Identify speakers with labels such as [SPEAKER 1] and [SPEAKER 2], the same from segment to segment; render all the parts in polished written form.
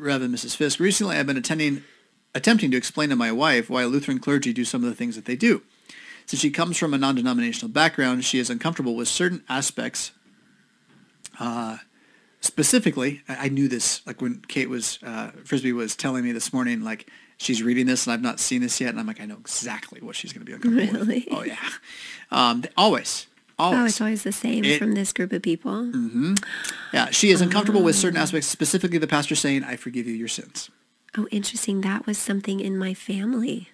[SPEAKER 1] Rev and Mrs. Fisk, recently I've been attempting to explain to my wife why Lutheran clergy do some of the things that they do. Since she comes from a non-denominational background, she is uncomfortable with certain aspects. Specifically, I knew this, like when Kate was, Frisbee was telling me this morning, like she's reading this and I've not seen this yet. And I'm like, I know exactly what she's going to be uncomfortable with. Oh, yeah. Always.
[SPEAKER 2] Oh, it's always the same from this group of people.
[SPEAKER 1] Mm-hmm. Yeah, she is uncomfortable with certain aspects, specifically the pastor saying, I forgive you your sins.
[SPEAKER 2] Oh, interesting. That was something in my family.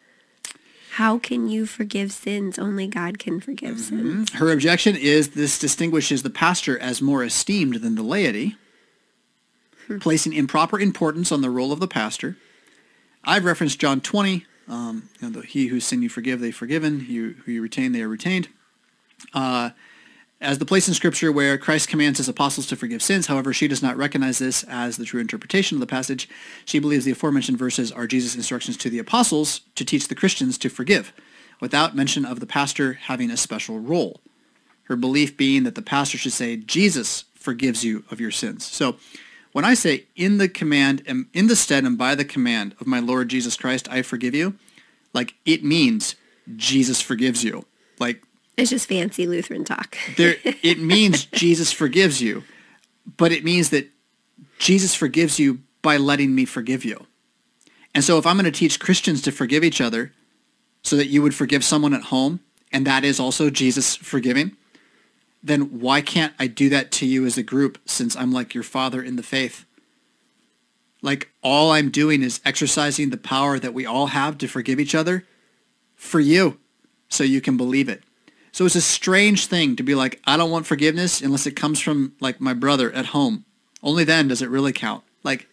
[SPEAKER 2] How can you forgive sins? Only God can forgive sins.
[SPEAKER 1] Her objection is this distinguishes the pastor as more esteemed than the laity, placing improper importance on the role of the pastor. I've referenced John 20, he whose sin you forgive, they've forgiven. Who you retain, they are retained. As the place in Scripture where Christ commands his apostles to forgive sins. However, she does not recognize this as the true interpretation of the passage. She believes the aforementioned verses are Jesus' instructions to the apostles to teach the Christians to forgive, without mention of the pastor having a special role. Her belief being that the pastor should say, Jesus forgives you of your sins. So when I say in the command, in the stead and by the command of my Lord Jesus Christ, I forgive you, like it means Jesus forgives you. Like,
[SPEAKER 2] it's just fancy Lutheran talk.
[SPEAKER 1] It means Jesus forgives you, but it means that Jesus forgives you by letting me forgive you. And so if I'm going to teach Christians to forgive each other so that you would forgive someone at home, and that is also Jesus forgiving, then why can't I do that to you as a group since I'm like your father in the faith? Like all I'm doing is exercising the power that we all have to forgive each other for you so you can believe it. So it's a strange thing to be like, I don't want forgiveness unless it comes from like my brother at home. Only then does it really count. Like,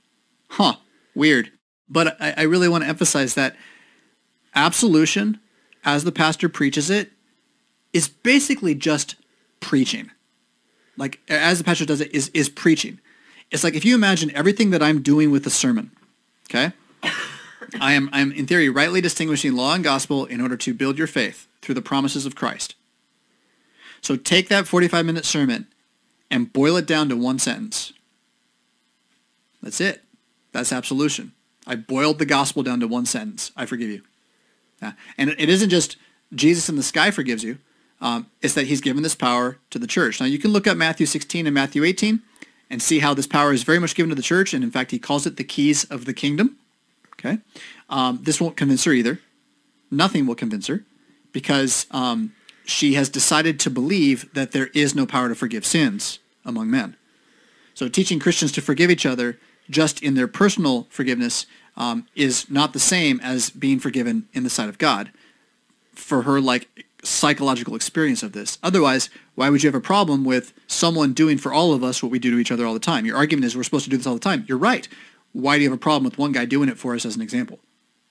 [SPEAKER 1] weird. But I really want to emphasize that absolution, as the pastor preaches it, is basically just preaching. Like, as the pastor does it, is preaching. It's like if you imagine everything that I'm doing with the sermon, okay? I'm in theory rightly distinguishing law and gospel in order to build your faith through the promises of Christ. So take that 45-minute sermon and boil it down to one sentence. That's it. That's absolution. I boiled the gospel down to one sentence. I forgive you. Yeah. And it isn't just Jesus in the sky forgives you. It's that he's given this power to the church. Now you can look up Matthew 16 and Matthew 18 and see how this power is very much given to the church. And in fact, he calls it the keys of the kingdom. Okay. This won't convince her either. Nothing will convince her because she has decided to believe that there is no power to forgive sins among men. So teaching Christians to forgive each other just in their personal forgiveness is not the same as being forgiven in the sight of God for her like psychological experience of this. Otherwise, why would you have a problem with someone doing for all of us what we do to each other all the time? Your argument is we're supposed to do this all the time. You're right. Why do you have a problem with one guy doing it for us as an example?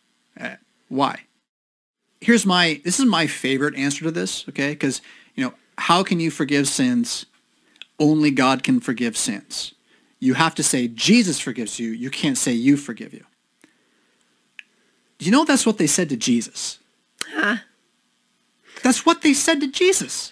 [SPEAKER 1] Why? This is my favorite answer to this, okay? Because, how can you forgive sins? Only God can forgive sins. You have to say Jesus forgives you. You can't say you forgive you. Do you know that's what they said to Jesus? That's what they said to Jesus.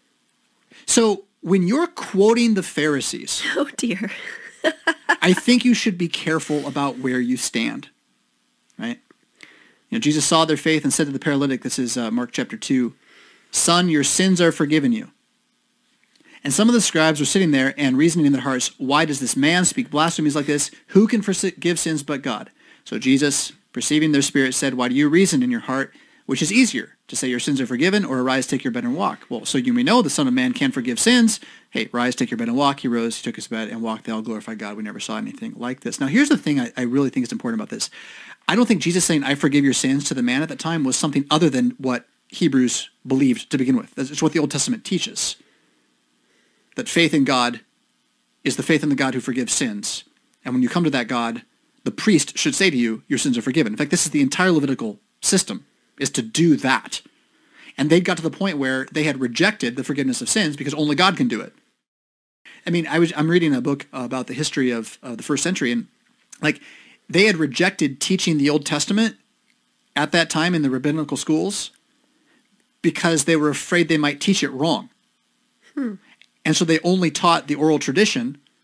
[SPEAKER 1] So when you're quoting the Pharisees...
[SPEAKER 2] Oh, dear.
[SPEAKER 1] I think you should be careful about where you stand, right? Jesus saw their faith and said to the paralytic, this is Mark chapter 2, Son, your sins are forgiven you. And some of the scribes were sitting there and reasoning in their hearts, why does this man speak blasphemies like this? Who can forgive sins but God? So Jesus, perceiving their spirit, said, why do you reason in your heart, which is easier, to say your sins are forgiven, or arise, take your bed and walk? Well, so you may know the Son of Man can forgive sins. Hey, rise, take your bed and walk. He rose, he took his bed and walked. They all glorified God. We never saw anything like this. Now, here's the thing I really think is important about this. I don't think Jesus saying, I forgive your sins to the man at that time was something other than what Hebrews believed to begin with. It's what the Old Testament teaches. That faith in God is the faith in the God who forgives sins. And when you come to that God, the priest should say to you, your sins are forgiven. In fact, this is the entire Levitical system, is to do that. And they got to the point where they had rejected the forgiveness of sins because only God can do it. I mean, I'm reading a book about the history of the first century, and like they had rejected teaching the Old Testament at that time in the rabbinical schools because they were afraid they might teach it wrong. And so they only taught the oral tradition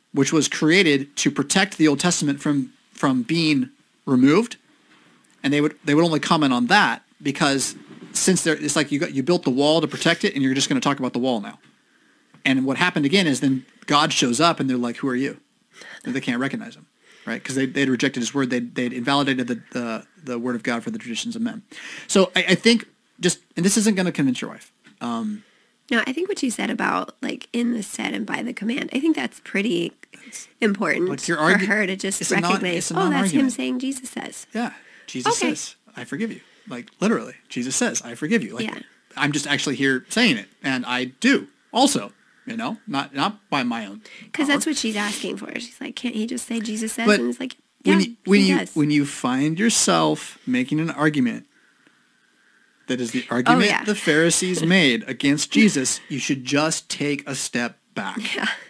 [SPEAKER 1] which was created to protect the Old Testament from being removed, and they would only comment on that because since it's like you built the wall to protect it, and you're just going to talk about the wall now. And what happened again is then God shows up, and they're like, "Who are you?" And they can't recognize him, right? Because they'd rejected his word. They'd invalidated the word of God for the traditions of men. So I think and this isn't going to convince your wife.
[SPEAKER 2] No, I think what you said about like in the stead and by the command, I think that's pretty important
[SPEAKER 1] like
[SPEAKER 2] for her to just recognize, that's him saying Jesus says.
[SPEAKER 1] Yeah, Jesus says, I forgive you. Like literally, Jesus says, I forgive you. Like I'm just actually here saying it, and I do also, not by my own.
[SPEAKER 2] Because that's what she's asking for. She's like, can't he just say Jesus says?
[SPEAKER 1] But
[SPEAKER 2] and it's like,
[SPEAKER 1] when you find yourself making an argument that is the argument the Pharisees made against Jesus, you should just take a step back.
[SPEAKER 2] Yeah.